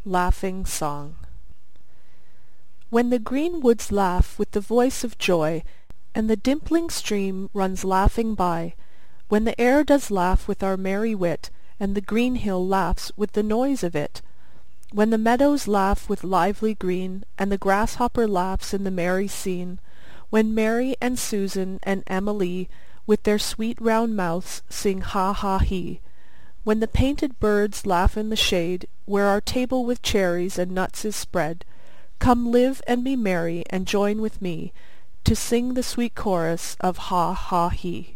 Laughing Song. When the green woods laugh with the voice of joy, and the dimpling stream runs laughing by, when the air does laugh with our merry wit, and the green hill laughs with the noise of it, when the meadows laugh with lively green, and the grasshopper laughs in the merry scene, when Mary and Susan and Emily with their sweet round mouths sing ha ha he, when the painted birds laugh in the shade, where our table with cherries and nuts is spread, come live and be merry and join with me to sing the sweet chorus of ha ha he.